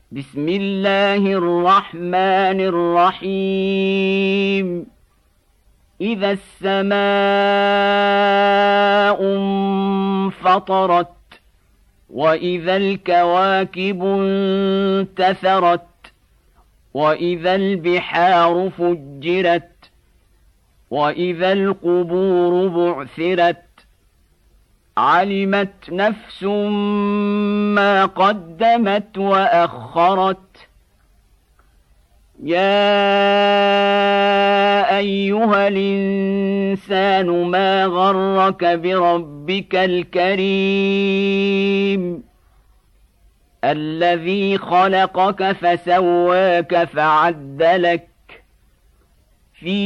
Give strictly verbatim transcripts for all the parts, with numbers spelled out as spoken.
بسم الله الرحمن الرحيم إذا السماء انفطرت وإذا الكواكب انتثرت وإذا البحار فجرت وإذا القبور بعثرت علمت نفس ما قدمت وأخرت يا أيها الإنسان ما غرك بربك الكريم الذي خلقك فسواك فعدلك في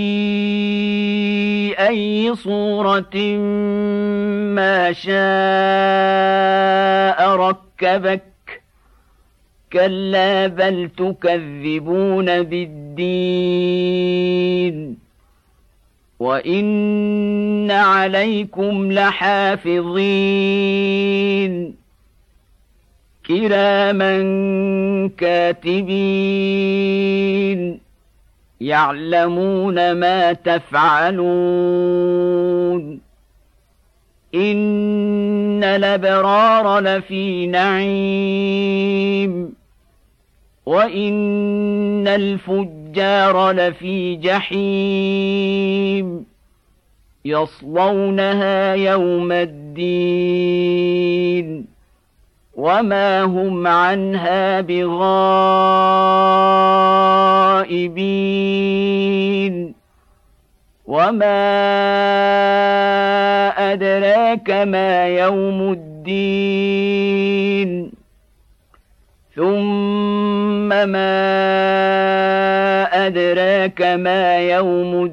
أي صورة ما شاء ركبك كلا بل تكذبون بالدين وإن عليكم لحافظين كراما كاتبين يعلمون ما تفعلون إن الأبرار لفي نعيم وإن الفجار لفي جحيم يصلونها يوم الدين وما هم عنها بغائبين وما أدراك ما يوم الدين ثم ما أدراك ما يوم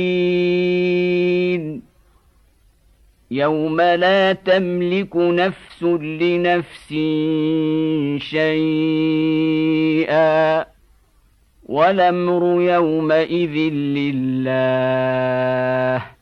الدين يوم لا تملك نفس لنفس شيئا والأمر يومئذ لله